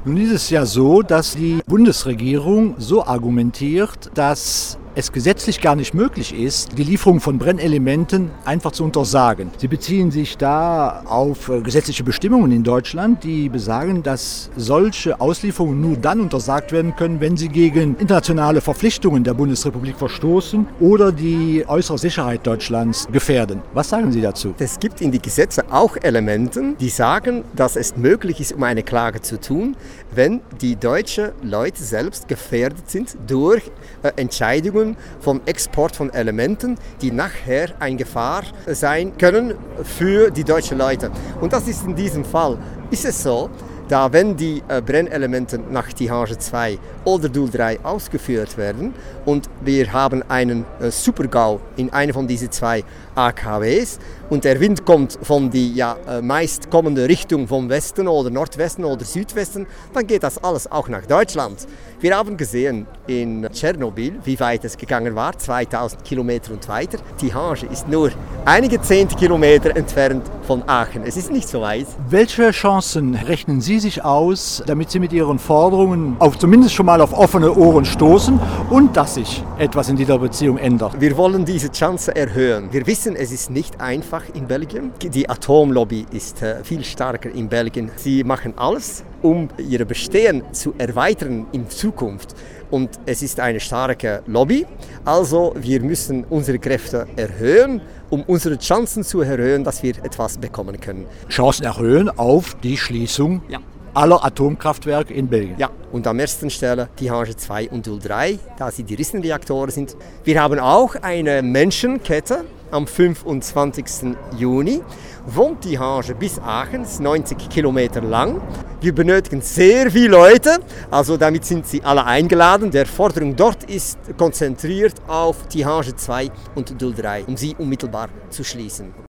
Nun ist es ja so, dass die Bundesregierung so argumentiert, dass es gesetzlich gar nicht möglich ist, die Lieferung von Brennelementen einfach zu untersagen. Sie beziehen sich da auf gesetzliche Bestimmungen in Deutschland, die besagen, dass solche Auslieferungen nur dann untersagt werden können, wenn sie gegen internationale Verpflichtungen der Bundesrepublik verstoßen oder die äußere Sicherheit Deutschlands gefährden. Was sagen Sie dazu? Es gibt in die Gesetze auch Elemente, die sagen, dass es möglich ist, um eine Klage zu tun, wenn die deutschen Leute selbst gefährdet sind durch Entscheidungen vom Export von Elementen, die nachher eine Gefahr sein können für die deutschen Leute. Und das ist in diesem Fall, ist es so, da wenn die Brennelemente nach Tihange 2 oder Doel 3 ausgeführt werden und wir haben einen Supergau in einer von diesen zwei AKWs und der Wind kommt von der meist kommende Richtung vom Westen oder Nordwesten oder Südwesten, dann geht das alles auch nach Deutschland. Wir haben gesehen in Tschernobyl, wie weit es gegangen war, 2000 Kilometer und weiter. Tihange ist nur einige 10 Kilometer entfernt von Aachen. Es ist nicht so weit. Welche Chancen rechnen Sie sich aus, damit Sie mit Ihren Forderungen zumindest schon mal auf offene Ohren stoßen und dass sich etwas in dieser Beziehung ändert? Wir wollen diese Chance erhöhen. Wir wissen, es ist nicht einfach in Belgien. Die Atomlobby ist viel stärker in Belgien. Sie machen alles, um ihr Bestehen zu erweitern in Zukunft. Und es ist eine starke Lobby, also wir müssen unsere Kräfte erhöhen, um unsere Chancen zu erhöhen, dass wir etwas bekommen können. Chancen erhöhen auf die Schließung aller Atomkraftwerke in Belgien. Ja, und am ersten Stelle Tihange 2 und Doel 3, da sie die Rissenreaktoren sind. Wir haben auch eine Menschenkette am 25. Juni von Tihange bis Aachen, 90 Kilometer lang. Wir benötigen sehr viele Leute, also damit sind Sie alle eingeladen. Der Forderung dort ist konzentriert auf Tihange 2 und Doel 3, um sie unmittelbar zu schließen.